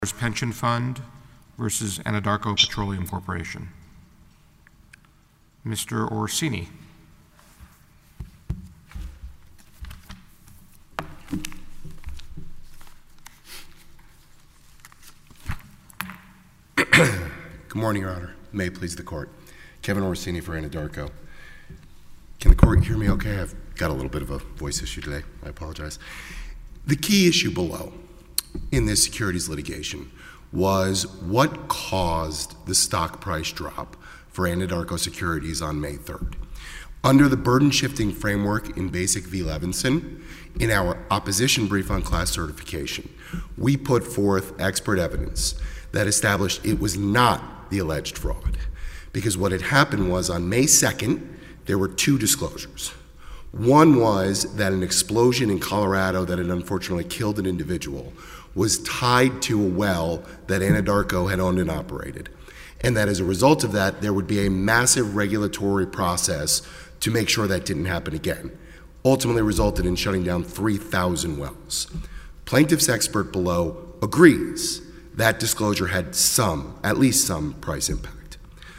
Pension Fund versus Anadarko Petroleum Corporation. Mr. Orsini. Good morning, Your Honor. May it please the Court. Kevin Orsini for Anadarko. Can the Court hear me okay? I've got a little bit of a voice issue today. I apologize. The key issue below in this securities litigation was what caused the stock price drop for Anadarko Securities on May 3rd. Under the burden-shifting framework in Basic v. Levinson, in our opposition brief on class certification, we put forth expert evidence that established it was not the alleged fraud. Because what had happened was on May 2nd, there were two disclosures. One was that an explosion in Colorado that had unfortunately killed an individual was tied to a well that Anadarko had owned and operated. And that as a result of that, there would be a massive regulatory process to make sure that didn't happen again. Ultimately resulted in shutting down 3,000 wells. Plaintiff's expert below agrees that disclosure had at least some price impact.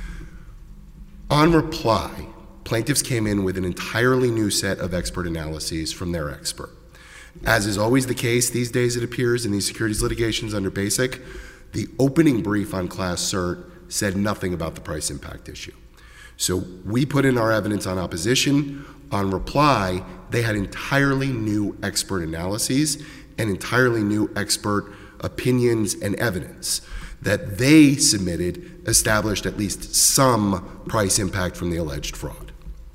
On reply, plaintiffs came in with an entirely new set of expert analyses from their expert. As is always the case these days, it appears, in these securities litigations under Basic, the opening brief on class cert said nothing about the price impact issue. So we put in our evidence on opposition. On reply, they had entirely new expert analyses and entirely new expert opinions and evidence that they submitted established at least some price impact from the alleged fraud.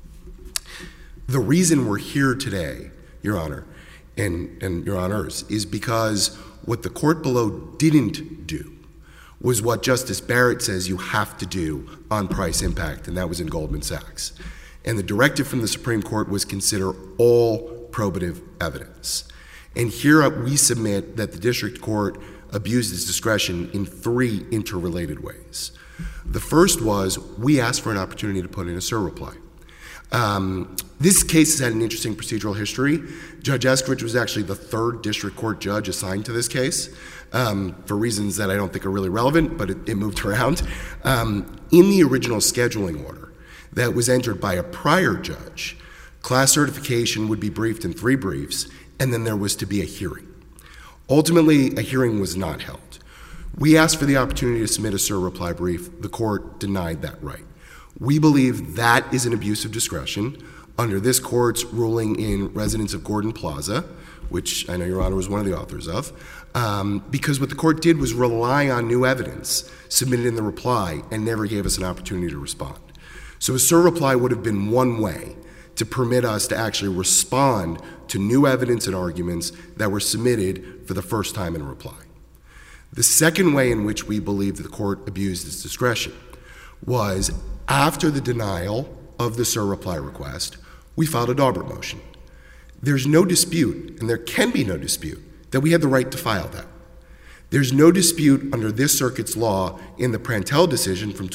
The reason we're here today, Your Honor, and Your Honors, is because what the court below didn't do was what Justice Barrett says you have to do on price impact, and that was in Goldman Sachs. And the directive from the Supreme Court was consider all probative evidence. And here we submit that the district court abused its discretion in three interrelated ways. The first was we asked for an opportunity to put in a surreply. This case has had an interesting procedural history. Judge Eskridge was actually the third district court judge assigned to this case for reasons that I don't think are really relevant, but it moved around. In the original scheduling order that was entered by a prior judge, class certification would be briefed in 3 briefs, and then there was to be a hearing. Ultimately, a hearing was not held. We asked for the opportunity to submit a surreply brief. The court denied that right. We believe that is an abuse of discretion under this court's ruling in Residence of Gordon Plaza, which I know Your Honor was one of the authors of, because what the court did was rely on new evidence submitted in the reply and never gave us an opportunity to respond. So a surreply would have been one way to permit us to actually respond to new evidence and arguments that were submitted for the first time in a reply. The second way in which we believe that the court abused its discretion was after the denial of the surreply request, we filed a Daubert motion. There's no dispute, and there can be no dispute, that we had the right to file that. There's no dispute under this circuit's law in the Prantell decision from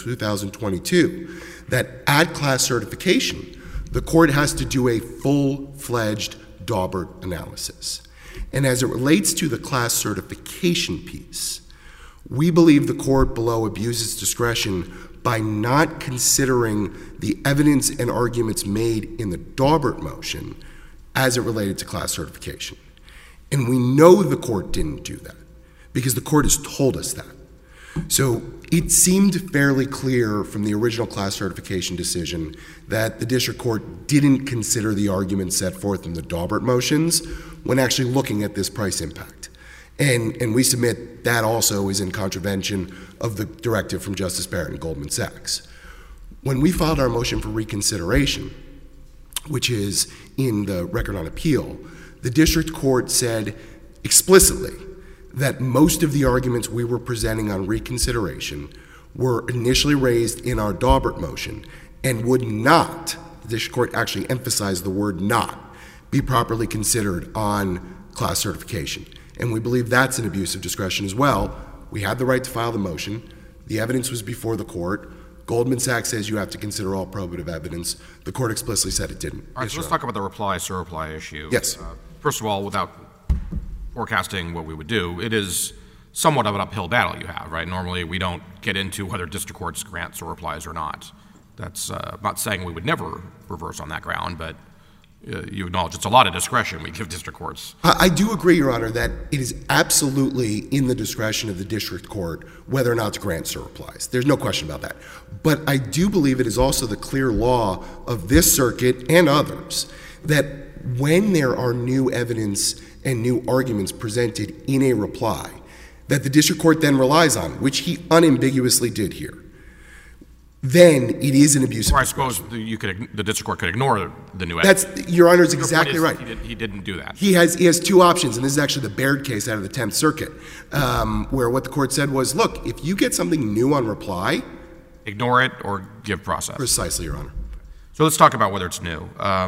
2022 that at class certification, the court has to do a full-fledged Daubert analysis. And as it relates to the class certification piece, we believe the court below abuses discretion by not considering the evidence and arguments made in the Daubert motion as it related to class certification. And we know the court didn't do that because the court has told us that. So it seemed fairly clear from the original class certification decision that the district court didn't consider the arguments set forth in the Daubert motions when actually looking at this price impact. And we submit that also is in contravention of the directive from Justice Barrett and Goldman Sachs. When we filed our motion for reconsideration, which is in the record on appeal, the district court said explicitly that most of the arguments we were presenting on reconsideration were initially raised in our Daubert motion and would not, the district court actually emphasized the word not, be properly considered on class certification. And we believe that's an abuse of discretion as well. We had the right to file the motion. The evidence was before the court. Goldman Sachs says you have to consider all probative evidence. The court explicitly said it didn't. All right, so let's talk about the surreply issue. Yes. First of all, without forecasting what we would do, it is somewhat of an uphill battle you have, right? Normally, we don't get into whether district courts grant SOR replies or not. That's I'm not saying we would never reverse on that ground, but you acknowledge it's a lot of discretion we give district courts. I do agree, Your Honor, that it is absolutely in the discretion of the district court whether or not to grant SOR replies. There's no question about that. But I do believe it is also the clear law of this circuit and others that when there are new evidence and new arguments presented in a reply that the district court then relies on, which he unambiguously did here, then it is an abuse of discretion. Or I suppose the district court could ignore the new evidence. Your Honor is exactly right. He didn't do that. He has two options, and this is actually the Baird case out of the 10th Circuit, where what the court said was, look, if you get something new on reply, ignore it or give process. Precisely, Your Honor. So let's talk about whether it's new.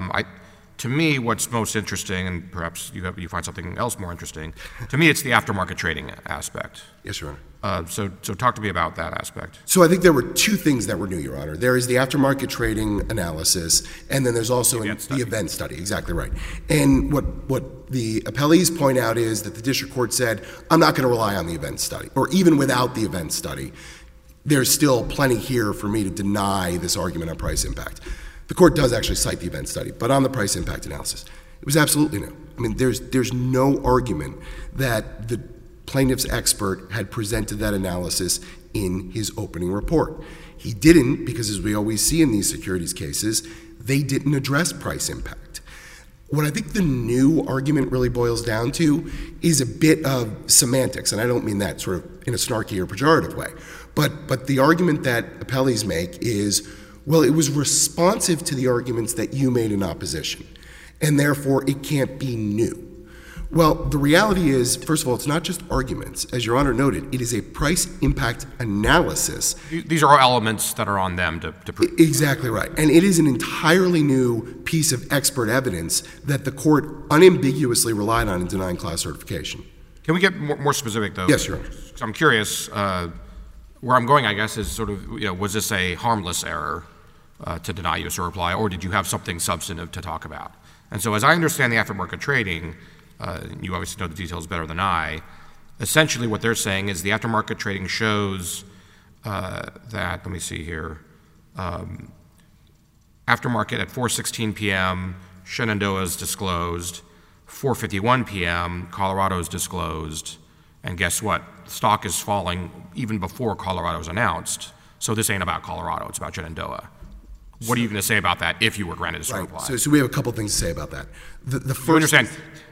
To me, what's most interesting, and perhaps you find something else more interesting, to me it's the aftermarket trading aspect. Yes, Your Honor. So talk to me about that aspect. So I think there were two things that were new, Your Honor. There is the aftermarket trading analysis, and then there's also the event study. Exactly right. And what the appellees point out is that the district court said, I'm not going to rely on the event study, or even without the event study, there's still plenty here for me to deny this argument on price impact. The court does actually cite the event study, but on the price impact analysis, it was absolutely new. I mean, there's no argument that the plaintiff's expert had presented that analysis in his opening report. He didn't because, as we always see in these securities cases, they didn't address price impact. What I think the new argument really boils down to is a bit of semantics, and I don't mean that sort of in a snarky or pejorative way, but the argument that appellees make is, well, it was responsive to the arguments that you made in opposition, and therefore it can't be new. Well, the reality is, first of all, it's not just arguments. As Your Honor noted, it is a price impact analysis. These are all elements that are on them to prove. Exactly right. And it is an entirely new piece of expert evidence that the court unambiguously relied on in denying class certification. Can we get more specific, though? Yes, Your Honor. I'm curious, where I'm going, I guess, is sort of, was this a harmless error to deny you a SOR reply, or did you have something substantive to talk about? And so as I understand the aftermarket trading, you obviously know the details better than I, essentially what they're saying is the aftermarket trading shows that, let me see here, aftermarket at 4:16 p.m., Shenandoah is disclosed, 4:51 p.m., Colorado is disclosed, and guess what? Stock is falling even before Colorado's announced, so this ain't about Colorado, it's about Shenandoah. What are you going to say about that if you were granted a SOR reply? So we have a couple things to say about that. The first, you understand?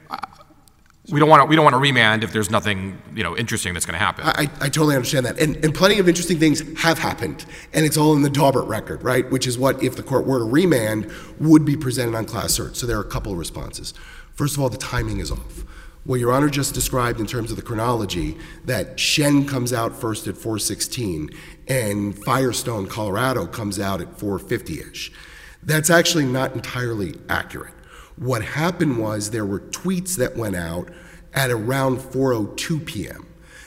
We don't want to remand if there's nothing interesting that's going to happen. I totally understand that, and plenty of interesting things have happened, and it's all in the Daubert record, right? Which is what, if the court were to remand, would be presented on class cert. So there are a couple of responses. First of all, the timing is off. What Your Honor just described in terms of the chronology, that Shen comes out first at 4:16 and Firestone, Colorado comes out at 4:50-ish. That's actually not entirely accurate. What happened was there were tweets that went out at around 4:02 p.m.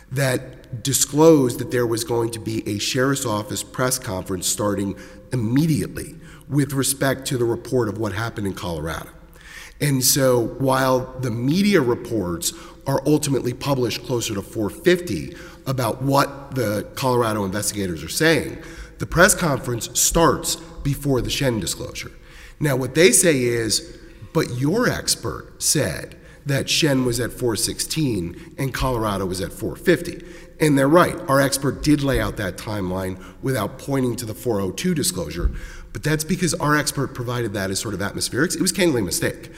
that disclosed that there was going to be a sheriff's office press conference starting immediately with respect to the report of what happened in Colorado. And so while the media reports are ultimately published closer to 4:50 about what the Colorado investigators are saying, the press conference starts before the Shen disclosure. Now what they say is, but your expert said that Shen was at 4:16 and Colorado was at 4:50. And they're right. Our expert did lay out that timeline without pointing to the 4:02 disclosure, but that's because our expert provided that as sort of atmospherics. It was candidly a mistake.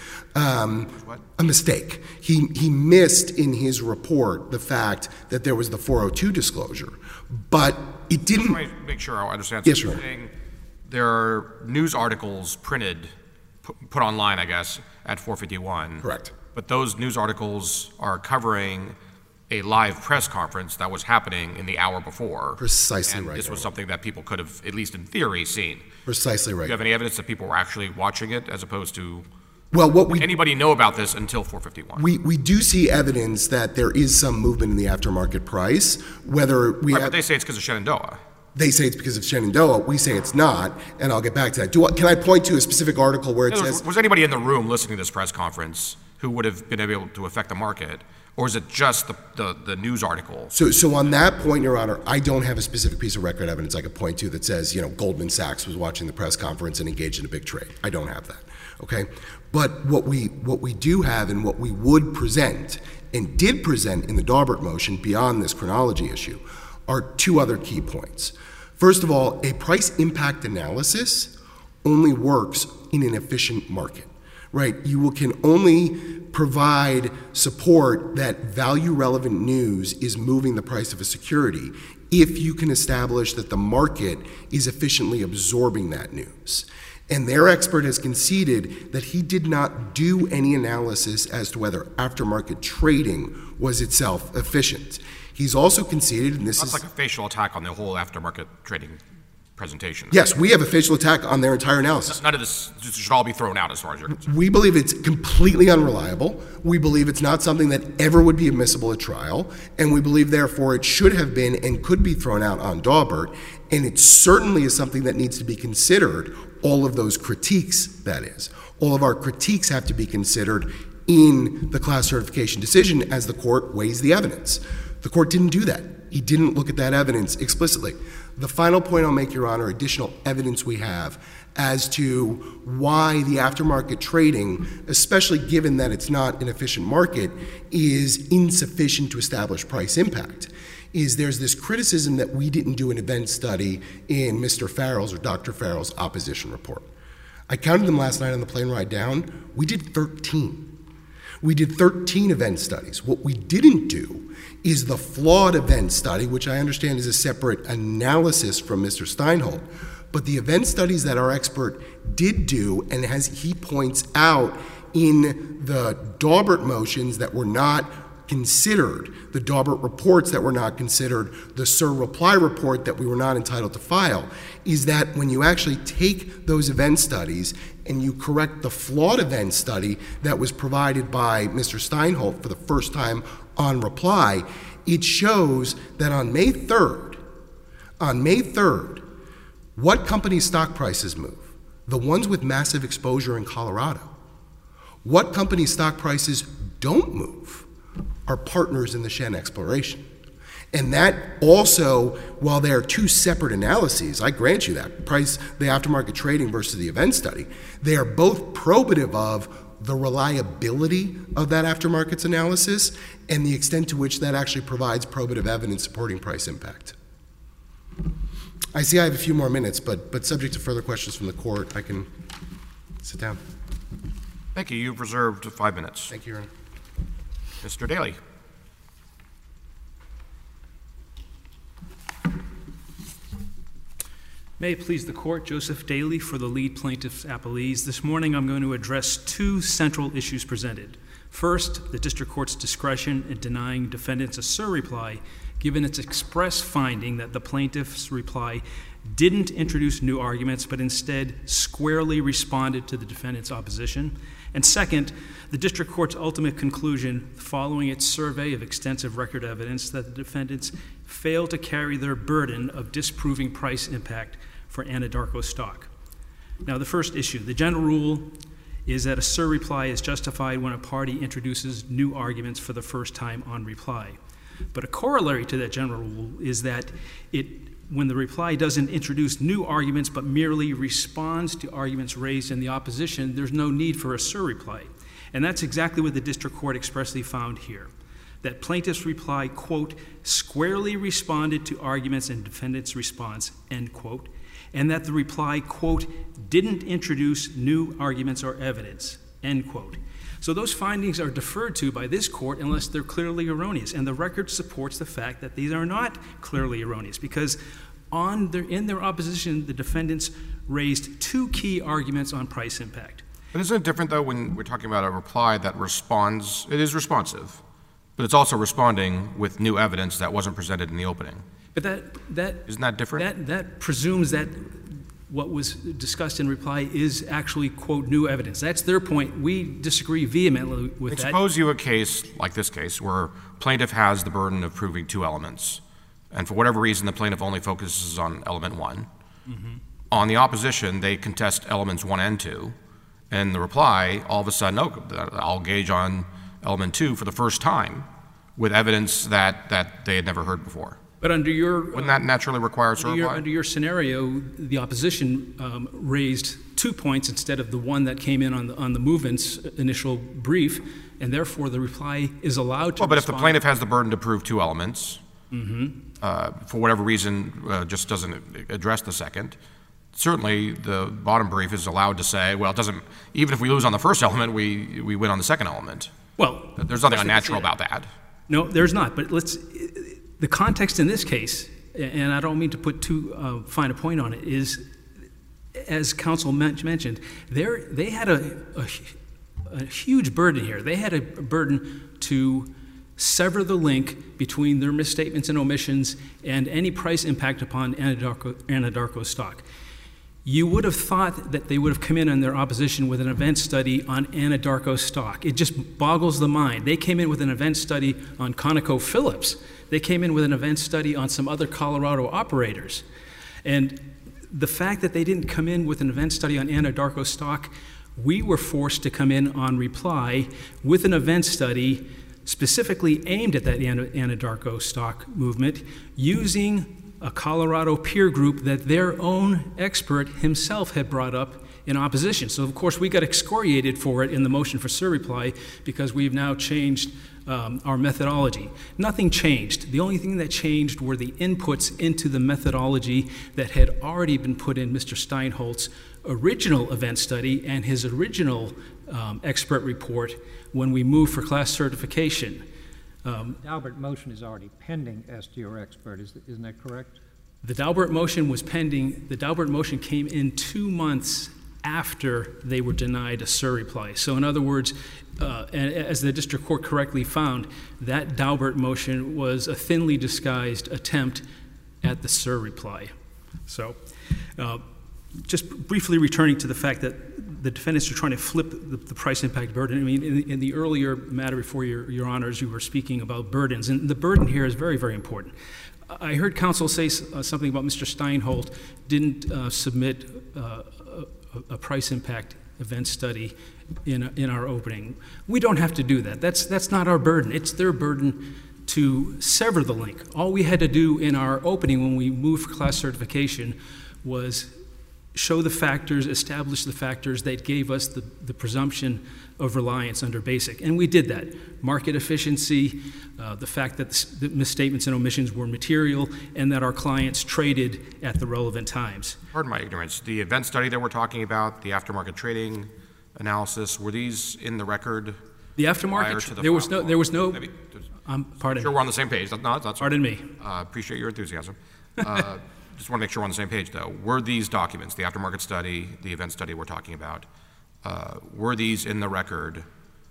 What? A mistake. He missed in his report the fact that there was the 4:02 disclosure, but it didn't. Let me make sure I understand. Yes, sir. There are news articles printed, put online, I guess, at 4:51. Correct. But those news articles are covering a live press conference that was happening in the hour before. Precisely right. And this was something that people could have, at least in theory, seen. Precisely right. Do you have any evidence that people were actually watching it as opposed to... Well, what we... Anybody know about this until 4:51? We do see evidence that there is some movement in the aftermarket price, whether we Right, but they say it's because of Shenandoah. They say it's because of Shenandoah. We say it's not, and I'll get back to that. Can I point to a specific article where it says... Was anybody in the room listening to this press conference who would have been able to affect the market, Or is it just the news article? So on that point, Your Honor, I don't have a specific piece of record evidence I could point to that says, Goldman Sachs was watching the press conference and engaged in a big trade. I don't have that, okay? But what we do have and what we would present and did present in the Daubert motion beyond this chronology issue are two other key points. First of all, a price impact analysis only works in an efficient market, right? You can only provide support that value-relevant news is moving the price of a security if you can establish that the market is efficiently absorbing that news. And their expert has conceded that he did not do any analysis as to whether aftermarket trading was itself efficient. He's also conceded, and this That's is like a facial attack on the whole aftermarket trading presentation. Yes, we have a facial attack on their entire analysis. None of this should all be thrown out as far as you're concerned. We believe it's completely unreliable. We believe it's not something that ever would be admissible at trial, and we believe, therefore, it should have been and could be thrown out on Daubert, and it certainly is something that needs to be considered, all of those critiques, that is. All of our critiques have to be considered in the class certification decision as the court weighs the evidence. The court didn't do that. He didn't look at that evidence explicitly. The final point I'll make, Your Honor, additional evidence we have as to why the aftermarket trading, especially given that it's not an efficient market, is insufficient to establish price impact, is there's this criticism that we didn't do an event study in Mr. Farrell's or Dr. Farrell's opposition report. I counted them last night on the plane ride down. We did 13. We did 13 event studies. What we didn't do is the flawed event study, which I understand is a separate analysis from Mr. Steinholt. But the event studies that our expert did do, and as he points out in the Daubert motions that were not considered, the Daubert reports that were not considered, the Sir reply report that we were not entitled to file, is that when you actually take those event studies and you correct the flawed event study that was provided by Mr. Steinholt for the first time on reply, it shows that on May 3rd, what companies' stock prices move? The ones with massive exposure in Colorado. What companies' stock prices don't move are partners in the Shen exploration. And that also, while they are two separate analyses, I grant you that, the aftermarket trading versus the event study, they are both probative of the reliability of that aftermarkets analysis and the extent to which that actually provides probative evidence supporting price impact. I see I have a few more minutes, but subject to further questions from the court, I can sit down. Thank you. You've reserved 5 minutes. Thank you, Your Honor. Mr. Daly. May it please the court, Joseph Daly for the lead plaintiff's appellees. This morning I'm going to address two central issues presented. First, the district court's discretion in denying defendants a surreply, given its express finding that the plaintiff's reply didn't introduce new arguments, but instead squarely responded to the defendant's opposition. And second, the district court's ultimate conclusion, following its survey of extensive record evidence, that the defendants failed to carry their burden of disproving price impact for Anadarko stock. Now, the first issue, the general rule is that a surreply is justified when a party introduces new arguments for the first time on reply. But a corollary to that general rule is that when the reply doesn't introduce new arguments but merely responds to arguments raised in the opposition, there's no need for a surreply. And that's exactly what the district court expressly found here. That plaintiff's reply, quote, squarely responded to arguments in defendant's response, end quote, and that the reply, quote, didn't introduce new arguments or evidence, end quote. So those findings are deferred to by this court unless they're clearly erroneous, and the record supports the fact that these are not clearly erroneous, because in their opposition, the defendants raised two key arguments on price impact. But isn't it different, though, when we're talking about a reply that responds? It is responsive, but it's also responding with new evidence that wasn't presented in the opening. But isn't that different? That presumes that what was discussed in reply is actually, quote, new evidence. That's their point. We disagree vehemently with that. Suppose you have a case like this case where plaintiff has the burden of proving two elements, and for whatever reason the plaintiff only focuses on element one. Mm-hmm. On the opposition, they contest elements 1 and 2, and the reply, all of a sudden, I'll gauge on element 2 for the first time. with evidence that they had never heard before. But under your Wouldn't that naturally require a certify? under your scenario, the opposition raised 2 points instead of the one that came in on the movement's initial brief, and therefore the reply is allowed to. Well, but if the respond. plaintiff has the burden to prove two elements, for whatever reason, just doesn't address the second, certainly the bottom brief is allowed to say, well, it doesn't. Even if we lose on the first element, we win on the second element. Well, There's nothing unnatural about that. No, there's not. But the context in this case, and I don't mean to put too fine a point on it, is, as counsel mentioned, they had a huge burden here. They had a burden to sever the link between their misstatements and omissions and any price impact upon Anadarko stock. You would have thought that they would have come in on their opposition with an event study on Anadarko stock. It just boggles the mind. They came in with an event study on ConocoPhillips. They came in with an event study on some other Colorado operators. And the fact that they didn't come in with an event study on Anadarko stock, we were forced to come in on reply with an event study specifically aimed at that Anadarko stock movement using a Colorado peer group that their own expert himself had brought up in opposition. So, of course, we got excoriated for it in the motion for surreply because we've now changed our methodology. Nothing changed. The only thing that changed were the inputs into the methodology that had already been put in Mr. Steinholtz's original event study and his original expert report when we moved for class certification. The Daubert motion is already pending as to your expert, isn't that correct? The Daubert motion was pending. The Daubert motion came in 2 months after they were denied a surreply. So in other words, and as the district court correctly found, that Daubert motion was a thinly disguised attempt at the surreply. So just briefly returning to the fact that the defendants are trying to flip the price impact burden. I mean, in the earlier matter before your honors, you were speaking about burdens, and the burden here is very, very important. I heard counsel say something about Mr. Steinholtz didn't submit a price impact event study in our opening. We don't have to do that. That's not our burden. It's their burden to sever the link. All we had to do in our opening when we moved for class certification was show the factors, establish the factors that gave us the presumption of reliance under BASIC. And we did that. Market efficiency, the fact that the misstatements and omissions were material, and that our clients traded at the relevant times. Pardon my ignorance. The event study that we're talking about, the aftermarket trading analysis, were these in the record? The prior aftermarket, to the there was no, Maybe, pardon. sure we're on the same page. No, that's Pardon me. appreciate your enthusiasm. Just want to make sure we're on the same page, though. Were these documents, the aftermarket study, the event study we're talking about, were these in the record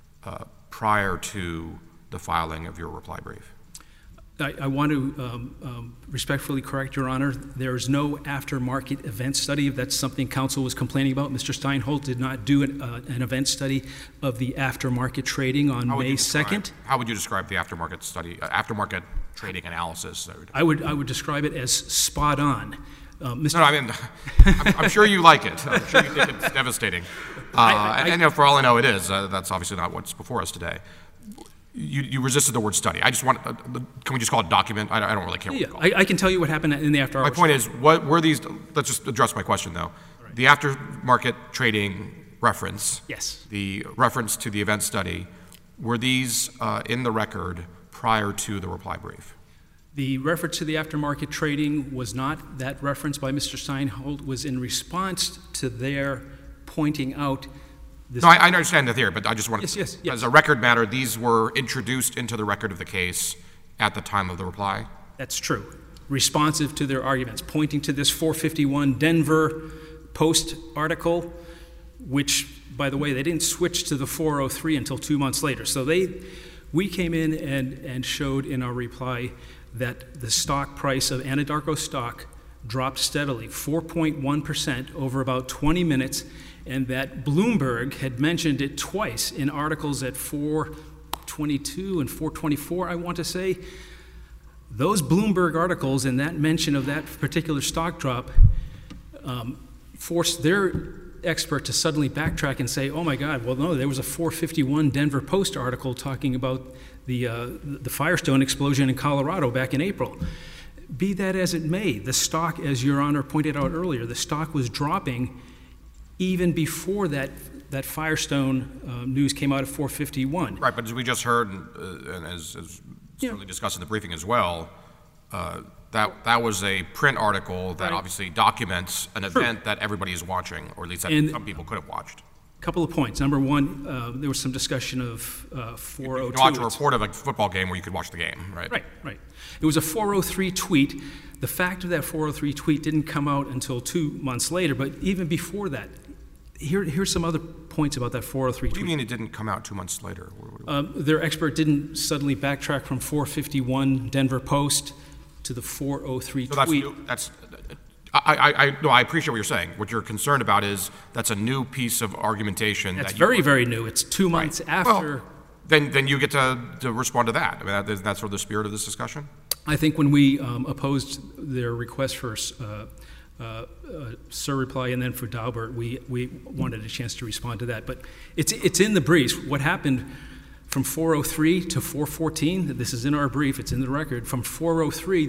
prior to the filing of your reply brief? I want to respectfully correct Your Honor. There is no aftermarket event study. That's something counsel was complaining about. Mr. Steinholtz did not do an event study of the aftermarket trading on May 2nd. How would you describe the aftermarket study, aftermarket trading analysis? I would describe it as spot on. Mr. No, I mean, I'm sure you like it. I'm sure you think it's devastating. And you know, for all I know, it is. That's obviously not what's before us today. You resisted the word study. I just want, can we just call it document? I don't really care what we call it. I can tell you what happened in the after hours. My point is, what were these, let's just address my question though. Right. The aftermarket trading reference, yes, the reference to the event study, were these in the record prior to the reply brief? The reference to the aftermarket trading was not. That reference by Mr. Steinholtz was in response to their pointing out this. No, I understand the theory, but I just want to, yes. as a record matter, these were introduced into the record of the case at the time of the reply? That's true. Responsive to their arguments, pointing to this 451 Denver Post article, which, by the way, they didn't switch to the 403 until 2 months later. So we came in and showed in our reply that the stock price of Anadarko stock dropped steadily, 4.1% over about 20 minutes, and that Bloomberg had mentioned it twice in articles at 422 and 424, I want to say. Those Bloomberg articles and that mention of that particular stock drop forced their expert to suddenly backtrack and say, oh my God, well no, there was a 451 Denver Post article talking about the Firestone explosion in Colorado back in April. Be that as it may, the stock, as Your Honor pointed out earlier, the stock was dropping even before that Firestone news came out at 451. Right, but as we just heard, and as certainly discussed in the briefing as well, that was a print article that obviously documents an event that everybody is watching, or at least that some people could have watched. Couple of points. Number one, there was some discussion of 402. You can watch a report of a football game where you could watch the game, right? Right. It was a 403 tweet. The fact of that 403 tweet didn't come out until 2 months later, but even before that, here's some other points about that 403 tweet. What do you mean it didn't come out 2 months later? Their expert didn't suddenly backtrack from 451 Denver Post to the 403 tweet. I appreciate what you're saying. What you're concerned about is that's a new piece of argumentation. That's very, very new. It's 2 months after. Well, then you get to respond to that. I mean, that's sort of the spirit of this discussion. I think when we opposed their request for Sir reply and then for Daubert, we wanted a chance to respond to that. But it's in the briefs. What happened from 403 to 414, this is in our brief, it's in the record. From 403,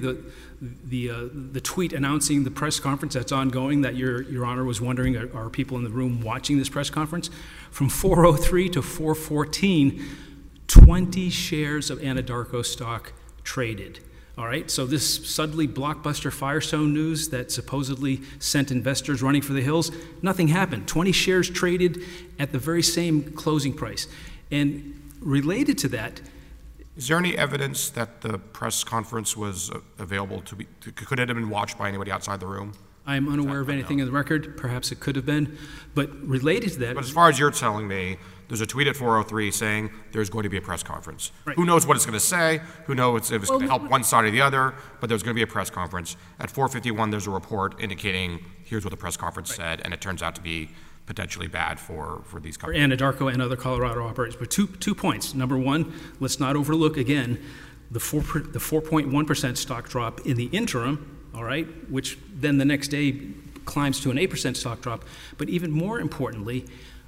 the tweet announcing the press conference that's ongoing that Your Honor was wondering, are people in the room watching this press conference? From 403 to 414, 20 shares of Anadarko stock traded. All right, so this suddenly blockbuster Firestone news that supposedly sent investors running for the hills, nothing happened. 20 shares traded at the very same closing price. And related to that, is there any evidence that the press conference was available could it have been watched by anybody outside the room? I'm unaware of anything in the record. Perhaps it could have been. But related to that... But as far as you're telling me, there's a tweet at 403 saying there's going to be a press conference. Right. Who knows what it's going to say? Who knows if it's going to help one side or the other? But there's going to be a press conference. At 451, there's a report indicating here's what the press conference said, and it turns out to be potentially bad for these companies. For Anadarko and other Colorado operators. But two points. Number one, let's not overlook, again, the 4.1% stock drop in the interim, all right, which then the next day climbs to an 8% stock drop. But even more importantly,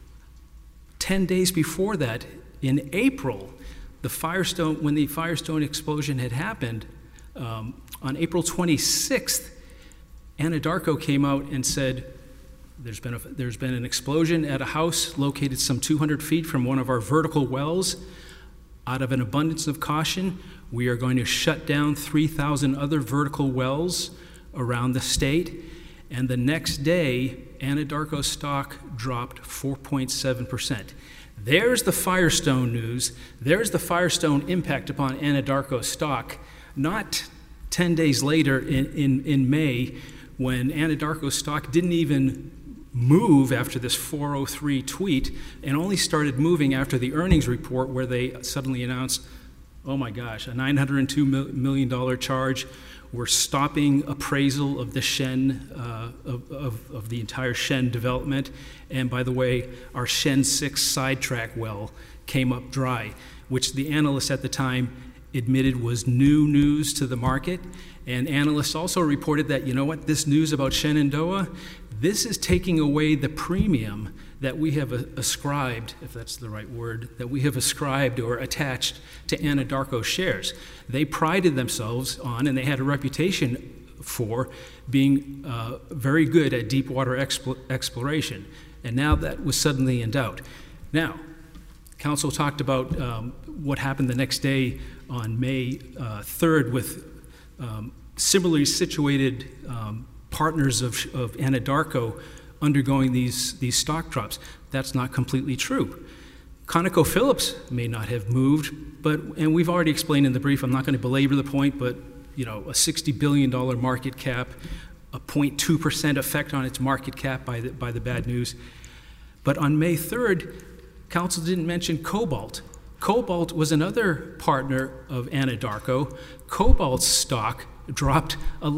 10 days before that, in April, when the Firestone explosion had happened, on April 26th, Anadarko came out and said, there's been an explosion at a house located some 200 feet from one of our vertical wells. Out of an abundance of caution, we are going to shut down 3,000 other vertical wells around the state. And the next day, Anadarko stock dropped 4.7%. There's the Firestone news. There's the Firestone impact upon Anadarko stock. Not 10 days later in May, when Anadarko stock didn't even move after this 403 tweet and only started moving after the earnings report where they suddenly announced, oh my gosh, a $902 million charge. We're stopping appraisal of the Shen, of the entire Shen development. And by the way, our Shen 6 sidetrack well came up dry, which the analysts at the time admitted was new news to the market. And analysts also reported that, you know what, this news about Shenandoah, this is taking away the premium that we have ascribed, if that's the right word, that we have ascribed or attached to Anadarko shares. They prided themselves on, and they had a reputation for, being very good at deep water exploration. And now that was suddenly in doubt. Now, counsel talked about what happened the next day on May 3rd with similarly situated partners of Anadarko undergoing these stock drops. That's not completely true. ConocoPhillips may not have moved, and we've already explained in the brief, I'm not going to belabor the point, but a $60 billion market cap, a 0.2% effect on its market cap by the bad news. But on May 3rd, counsel didn't mention Cobalt. Cobalt was another partner of Anadarko. Cobalt's stock dropped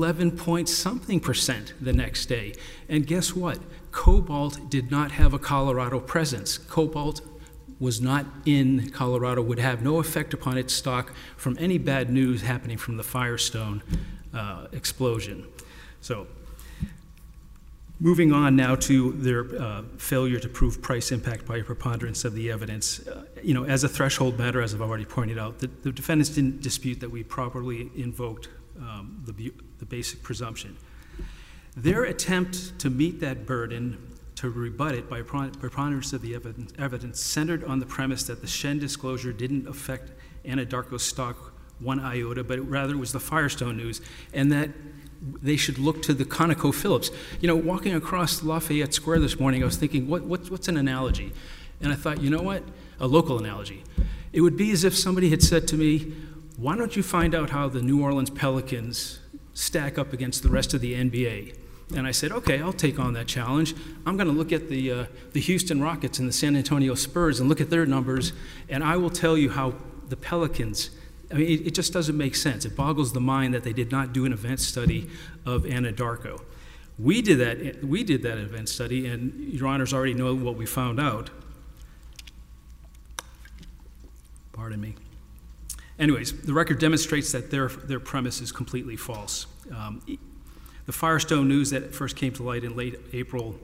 11-point-something% the next day. And guess what? Cobalt did not have a Colorado presence. Cobalt was not in Colorado, would have no effect upon its stock from any bad news happening from the Firestone explosion. So Moving on now to their failure to prove price impact by a preponderance of the evidence. As a threshold matter, as I've already pointed out, the defendants didn't dispute that we properly invoked the basic presumption. Their attempt to meet that burden, to rebut it by preponderance of the evidence, centered on the premise that the Shen disclosure didn't affect Anadarko's stock one iota, but rather it was the Firestone news, and that they should look to the ConocoPhillips. Walking across Lafayette Square this morning, I was thinking, what's an analogy? And I thought, you know what? A local analogy. It would be as if somebody had said to me, why don't you find out how the New Orleans Pelicans stack up against the rest of the NBA? And I said, okay, I'll take on that challenge. I'm going to look at the Houston Rockets and the San Antonio Spurs and look at their numbers, and I will tell you how the Pelicans, it just doesn't make sense. It boggles the mind that they did not do an event study of Anadarko. We did that event study, and Your Honors already know what we found out. Pardon me. Anyways, the record demonstrates that their premise is completely false. The Firestone news that first came to light in late April,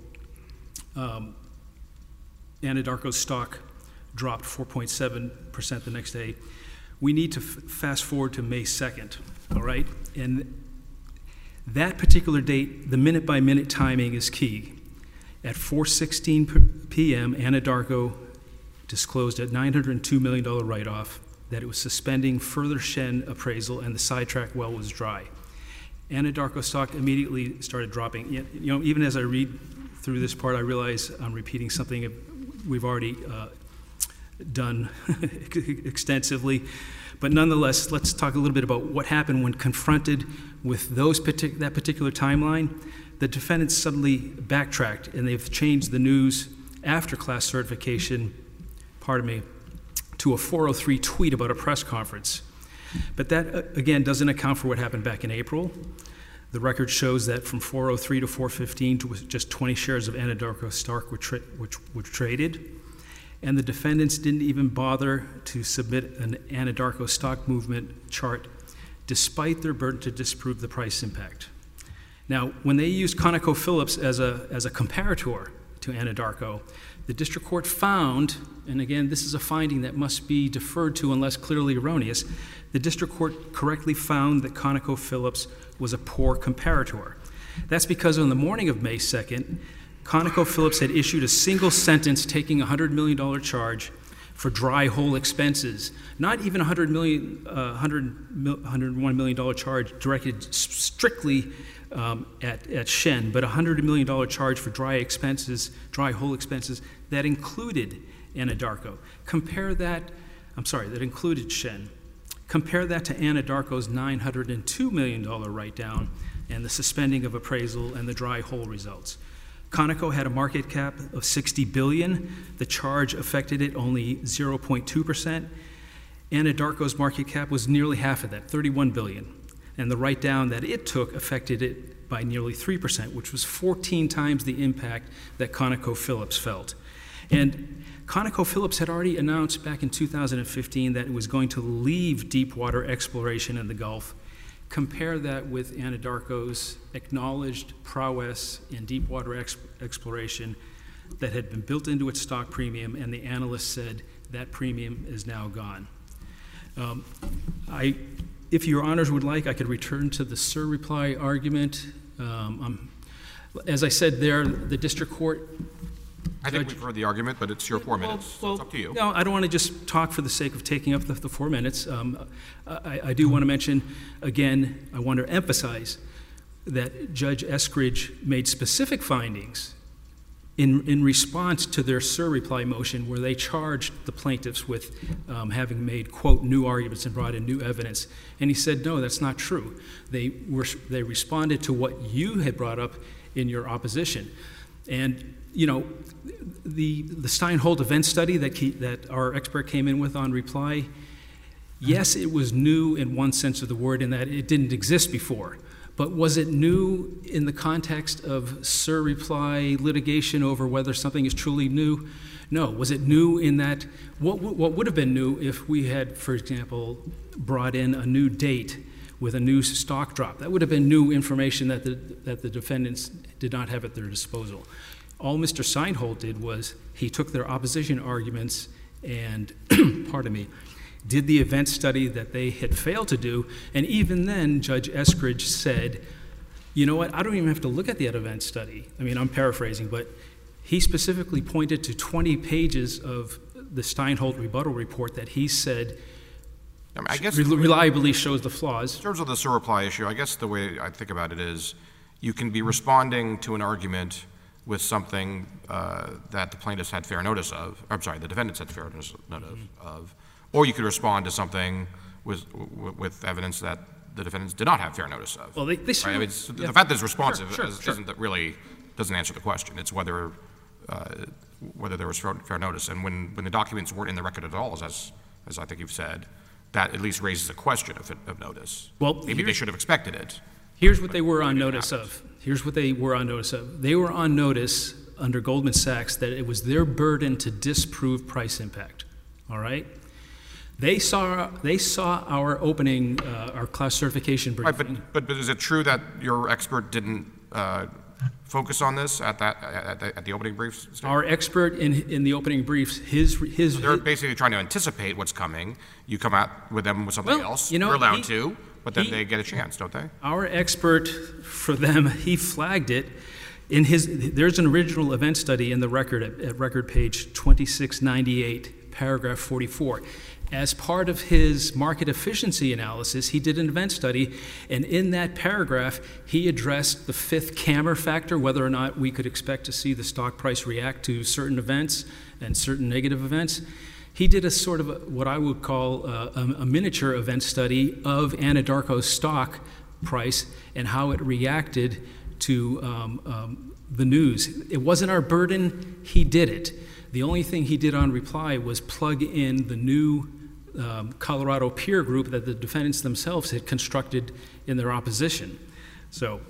Anadarko's stock dropped 4.7% the next day. We need to fast forward to May 2nd, all right? And that particular date, the minute-by-minute timing is key. At 4:16 p.m., Anadarko disclosed a $902 million write-off, that it was suspending further Shen appraisal, and the sidetrack well was dry. Anadarko stock immediately started dropping. Even as I read through this part, I realize I'm repeating something we've already done extensively. But nonetheless, let's talk a little bit about what happened when confronted with that particular timeline. The defendants suddenly backtracked, and they've changed the news after class certification, to a 403 tweet about a press conference. But that, again, doesn't account for what happened back in April. The record shows that from 403 to 415, just 20 shares of Anadarko stock were traded. And the defendants didn't even bother to submit an Anadarko stock movement chart, despite their burden to disprove the price impact. Now, when they used ConocoPhillips as a comparator to Anadarko, the district court found, and again, this is a finding that must be deferred to unless clearly erroneous, the district court correctly found that ConocoPhillips was a poor comparator. That's because on the morning of May 2nd, ConocoPhillips had issued a single sentence taking a $100 million charge for dry hole expenses, not even a $101 million charge directed strictly at Shen, but a $100 million charge for dry hole expenses that included Anadarko. That included Shen. Compare that to Anadarko's $902 million write-down and the suspending of appraisal and the dry hole results. Conoco had a market cap of $60 billion. The charge affected it only 0.2%. Anadarko's market cap was nearly half of that, $31 billion. And the write-down that it took affected it by nearly 3%, which was 14 times the impact that ConocoPhillips felt. And ConocoPhillips had already announced back in 2015 that it was going to leave deepwater exploration in the Gulf. Compare that with Anadarko's acknowledged prowess in deepwater exploration that had been built into its stock premium, and the analysts said that premium is now gone. If your honors would like, I could return to the Sir reply argument. As I said there, the district court... I think we've heard the argument, but it's your 4 minutes. So it's up to you. No, I don't want to just talk for the sake of taking up the 4 minutes. I do want to mention, again, I want to emphasize that Judge Eskridge made specific findings in response to their Sir reply motion where they charged the plaintiffs with having made, quote, new arguments and brought in new evidence. And he said, no, that's not true. They responded to what you had brought up in your opposition. And the Steinholt event study that our expert came in with on reply, yes, it was new in one sense of the word in that it didn't exist before. But was it new in the context of Sir reply litigation over whether something is truly new? No. Was it new in that what would have been new if we had, for example, brought in a new date with a new stock drop? That would have been new information that the defendants did not have at their disposal. All Mr. Seinhold did was he took their opposition arguments and, pardon me, did the event study that they had failed to do, and even then Judge Eskridge said, you know what, I don't even have to look at that event study. I mean, I'm paraphrasing, but he specifically pointed to 20 pages of the Steinhold rebuttal report that he said I guess reliably shows the flaws. in terms of the surreply issue, I guess the way I think about it is you can be responding to an argument with something that the plaintiffs had fair notice of. I'm sorry, the defendants had fair notice of, or you could respond to something with evidence that the defendants did not have fair notice of. Well, they right? certainly, I mean, the fact that it's responsive Sure. isn't that really doesn't answer the question. It's whether there was fair notice, and when the documents weren't in the record at all, as I think you've said, that at least raises a question of notice. Well, maybe they should have expected it. Here's what they were on notice of. Here's what they were on notice of. They were on notice under Goldman Sachs that it was their burden to disprove price impact. All right? They saw our opening, our class certification briefing. Right, but is it true that your expert didn't focus on this at the opening briefs stage? Our expert in the opening briefs, So they're basically trying to anticipate what's coming. You come out with them with something Well, else. you know, You're allowed to, but then they get a chance, don't they? Our expert for them, he flagged it in there's an original event study in the record at record page 2698, paragraph 44. As part of his market efficiency analysis, he did an event study, and in that paragraph, he addressed the fifth Kammer factor, whether or not we could expect to see the stock price react to certain events and certain negative events. He did a sort of what I would call a miniature event study of Anadarko's stock price and how it reacted to the news. It wasn't our burden. He did it. The only thing he did on reply was plug in the new Colorado peer group that the defendants themselves had constructed in their opposition. So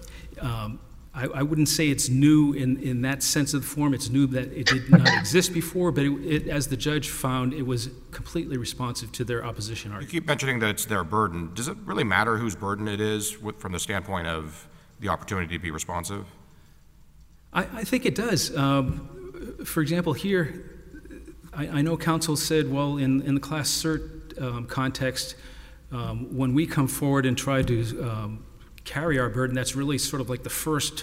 I wouldn't say it's new in that sense of the form. It's new that it did not exist before, but as the judge found, it was completely responsive to their opposition You argument. keep mentioning that it's their burden. Does it really matter whose burden it is from the standpoint of the opportunity to be responsive? I think it does. For example, here, I know counsel said, well, in the class cert context, when we come forward and try to carry our burden, that's really sort of like the first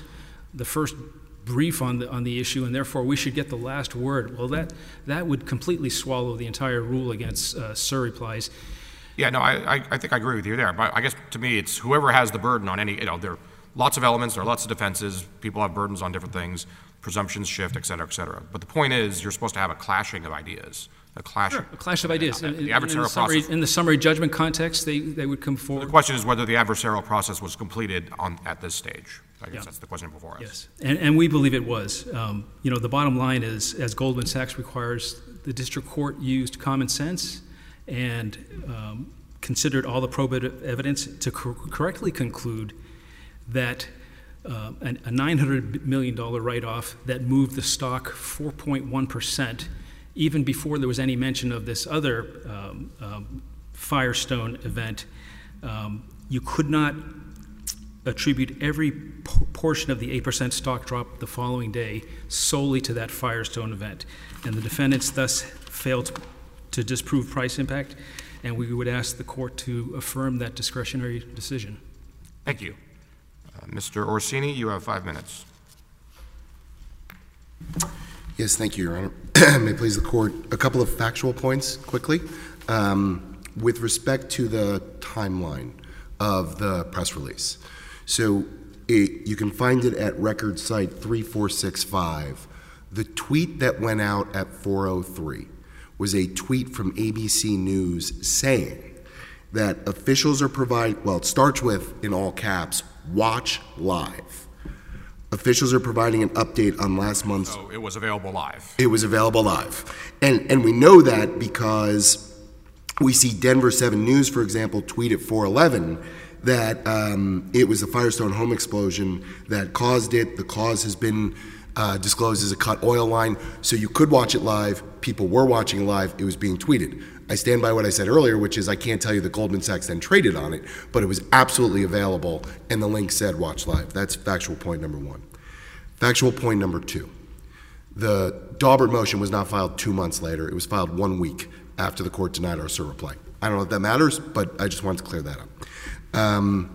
brief on the issue, and therefore we should get the last word. Well, that would completely swallow the entire rule against surreplies. Yeah, no, I think I agree with you there. But I guess to me, it's whoever has the burden on any, there are lots of elements, there are lots of defenses, people have burdens on different things, presumptions shift, et cetera, et cetera. But the point is, you're supposed to have a clashing of ideas, a clash of ideas. The adversarial process. In the summary judgment context, they would come The forward. question is whether the adversarial process was completed at this stage. I guess that's the question before us. Yes, and we believe it was. The bottom line is, as Goldman Sachs requires, the district court used common sense and considered all the probative evidence to correctly conclude that a $900 million write-off that moved the stock 4.1%, even before there was any mention of this other Firestone event, you could not attribute every portion of the 8% stock drop the following day solely to that Firestone event. And the defendants thus failed to disprove price impact, and we would ask the court to affirm that discretionary decision. Thank you. Mr. Orsini, you have 5 minutes. Yes, thank you, Your Honor. May it please the court, a couple of factual points quickly. With respect to the timeline of the press release. So you can find it at record site 3465. The tweet that went out at 4:03 was a tweet from ABC News saying that officials are it starts with, in all caps, watch live. Officials are providing an update on last month's... So it was available live. It was available live. And we know that because we see Denver 7 News, for example, tweet at 4:11 that it was the Firestone home explosion that caused it. The cause has been disclosed as a cut oil line. So you could watch it live. People were watching it live. It was being tweeted. I stand by what I said earlier, which is I can't tell you that Goldman Sachs then traded on it, but it was absolutely available, and the link said watch live. That's factual point number one. Factual point number 2. The Daubert motion was not filed 2 months later. It was filed 1 week after the court denied our cert reply. I don't know if that matters, but I just wanted to clear that up.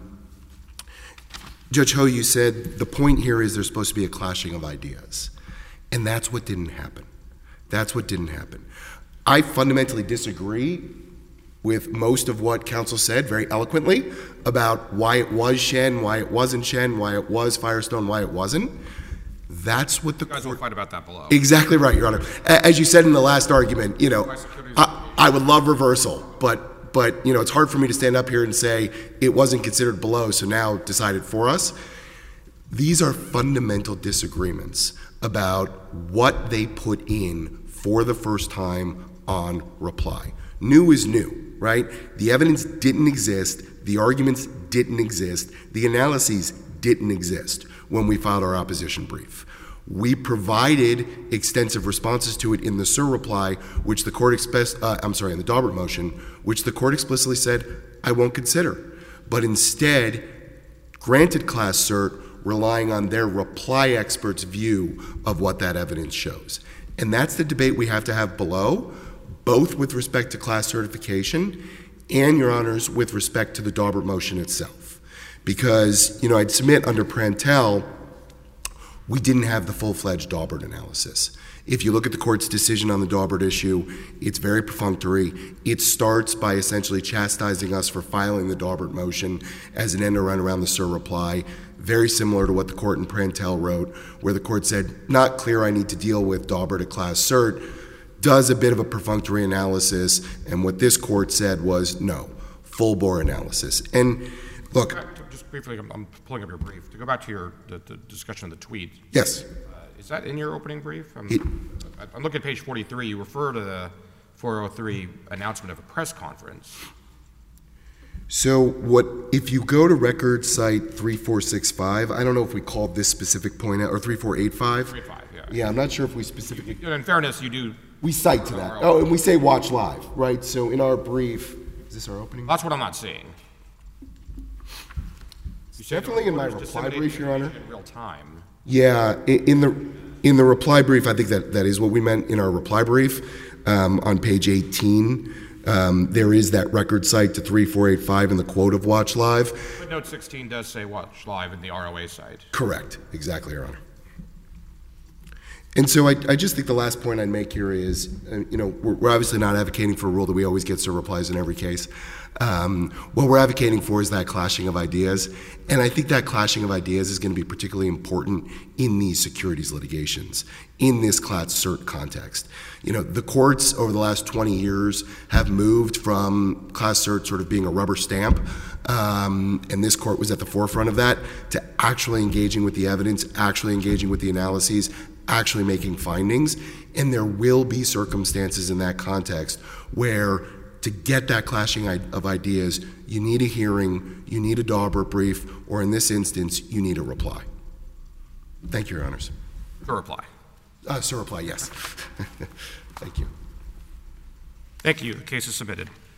Judge Ho, you said the point here is there's supposed to be a clashing of ideas. And that's what didn't happen. That's what didn't happen. I fundamentally disagree with most of what counsel said very eloquently about why it was Shen, why it wasn't Shen, why it was Firestone, why it wasn't. That's what the You guys will fight about that below. Exactly right, Your Honor. As you said in the last argument, I would love reversal, but it's hard for me to stand up here and say it wasn't considered below, so now decide it for us. These are fundamental disagreements about what they put in for the first time on reply. New is new, right? The evidence didn't exist. The arguments didn't exist. The analyses didn't exist when we filed our opposition brief. We provided extensive responses to it in the SIR reply, which the court in the Daubert motion, which the court explicitly said, I won't consider. But instead, granted class cert, relying on their reply expert's view of what that evidence shows. And that's the debate we have to have below, both with respect to class certification and, Your Honors, with respect to the Daubert motion itself. Because, I'd submit under Prantell, we didn't have the full-fledged Daubert analysis. If you look at the court's decision on the Daubert issue, it's very perfunctory. It starts by essentially chastising us for filing the Daubert motion as an end around the SIR reply, very similar to what the court in Prantell wrote, where the court said, not clear I need to deal with Daubert at class cert, does a bit of a perfunctory analysis, and what this court said was, no, full-bore analysis. And look, just briefly, I'm pulling up your brief. To go back to the discussion of the tweet. Yes. Is that in your opening brief? I'm looking at page 43. You refer to the 403 announcement of a press conference. So if you go to record site 3465, I don't know if we called this specific point out, or 3485? 35, yeah. Yeah, I'm not sure if we specifically. In fairness, you do. We cite to that. Oh, and we say watch live, right? So in our brief, is this our opening? That's what I'm not seeing. Definitely in my reply brief, Your Honor. In real time. Yeah, in the reply brief, I think that is what we meant in our reply brief. On page 18, there is that record site to 3485 in the quote of watch live. Footnote 16 does say watch live in the ROA site. Correct. Exactly, Your Honor. And so I just think the last point I'd make here is, we're obviously not advocating for a rule that we always get SIR replies in every case. What we're advocating for is that clashing of ideas. And I think that clashing of ideas is going to be particularly important in these securities litigations, in this class cert context. The courts over the last 20 years have moved from class cert sort of being a rubber stamp, and this court was at the forefront of that, to actually engaging with the evidence, actually engaging with the analyses, actually making findings. And there will be circumstances in that context where to get that clashing of ideas, you need a hearing, you need a Daubert brief, or in this instance, you need a reply. Thank you, Your Honors. For reply. SIR reply, yes. Thank you. Thank you. The case is submitted.